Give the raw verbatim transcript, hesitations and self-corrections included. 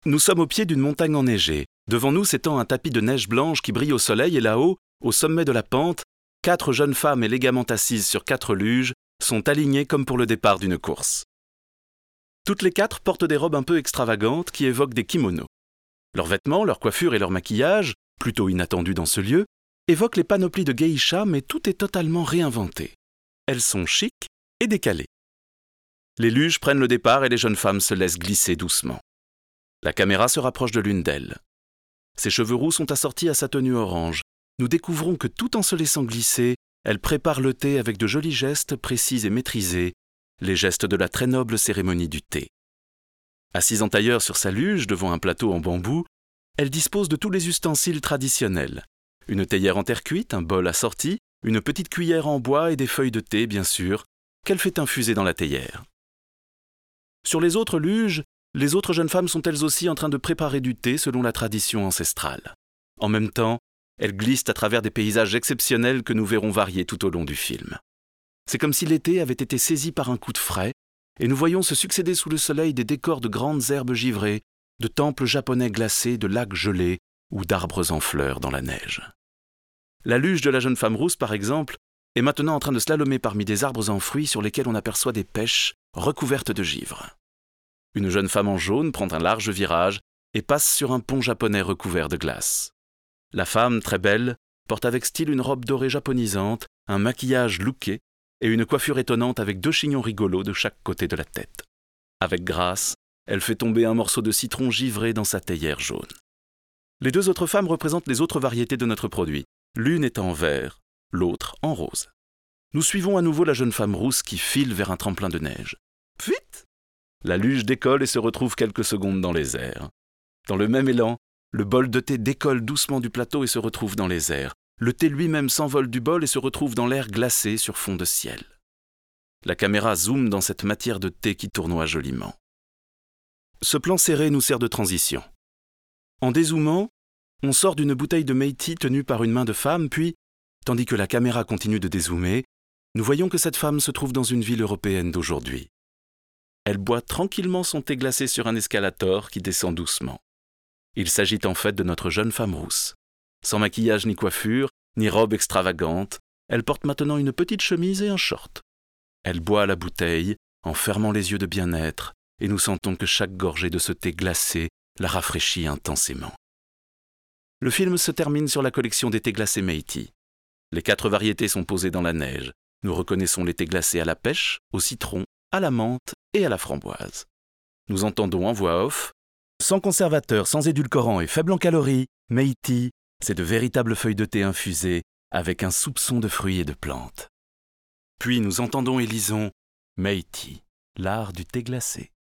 Nous sommes au pied d'une montagne enneigée. Devant nous s'étend un tapis de neige blanche qui brille au soleil et là-haut, au sommet de la pente, quatre jeunes femmes élégamment assises sur quatre luges sont alignées comme pour le départ d'une course. Toutes les quatre portent des robes un peu extravagantes qui évoquent des kimonos. Leurs vêtements, leur coiffure et leur maquillage, plutôt inattendus dans ce lieu, évoquent les panoplies de geisha, mais tout est totalement réinventé. Elles sont chics et décalées. Les luges prennent le départ et les jeunes femmes se laissent glisser doucement. La caméra se rapproche de l'une d'elles. Ses cheveux roux sont assortis à sa tenue orange. Nous découvrons que tout en se laissant glisser, elle prépare le thé avec de jolis gestes précis et maîtrisés, les gestes de la très noble cérémonie du thé. Assise en tailleur sur sa luge, devant un plateau en bambou, elle dispose de tous les ustensiles traditionnels. Une théière en terre cuite, un bol assorti, une petite cuillère en bois et des feuilles de thé, bien sûr, qu'elle fait infuser dans la théière. Sur les autres luges, les autres jeunes femmes sont elles aussi en train de préparer du thé selon la tradition ancestrale. En même temps, elles glissent à travers des paysages exceptionnels que nous verrons varier tout au long du film. C'est comme si l'été avait été saisi par un coup de frais, et nous voyons se succéder sous le soleil des décors de grandes herbes givrées, de temples japonais glacés, de lacs gelés ou d'arbres en fleurs dans la neige. La luge de la jeune femme rousse, par exemple, est maintenant en train de slalomer parmi des arbres en fruits sur lesquels on aperçoit des pêches recouvertes de givre. Une jeune femme en jaune prend un large virage et passe sur un pont japonais recouvert de glace. La femme, très belle, porte avec style une robe dorée japonisante, un maquillage looké et une coiffure étonnante avec deux chignons rigolos de chaque côté de la tête. Avec grâce, elle fait tomber un morceau de citron givré dans sa théière jaune. Les deux autres femmes représentent les autres variétés de notre produit. L'une est en vert, l'autre en rose. Nous suivons à nouveau la jeune femme rousse qui file vers un tremplin de neige. Vite! La luge décolle et se retrouve quelques secondes dans les airs. Dans le même élan, le bol de thé décolle doucement du plateau et se retrouve dans les airs. Le thé lui-même s'envole du bol et se retrouve dans l'air glacé sur fond de ciel. La caméra zoome dans cette matière de thé qui tournoie joliment. Ce plan serré nous sert de transition. En dézoomant, on sort d'une bouteille de Meiti tenue par une main de femme, puis, tandis que la caméra continue de dézoomer, nous voyons que cette femme se trouve dans une ville européenne d'aujourd'hui. Elle boit tranquillement son thé glacé sur un escalator qui descend doucement. Il s'agit en fait de notre jeune femme rousse. Sans maquillage ni coiffure, ni robe extravagante, elle porte maintenant une petite chemise et un short. Elle boit à la bouteille, en fermant les yeux de bien-être, et nous sentons que chaque gorgée de ce thé glacé la rafraîchit intensément. Le film se termine sur la collection des thés glacés Meiti. Les quatre variétés sont posées dans la neige. Nous reconnaissons les thés glacés à la pêche, au citron, à la menthe et à la framboise. Nous entendons en voix off « Sans conservateur, sans édulcorant et faible en calories, Meiti, c'est de véritables feuilles de thé infusées avec un soupçon de fruits et de plantes. » Puis nous entendons et lisons « Meiti, l'art du thé glacé. »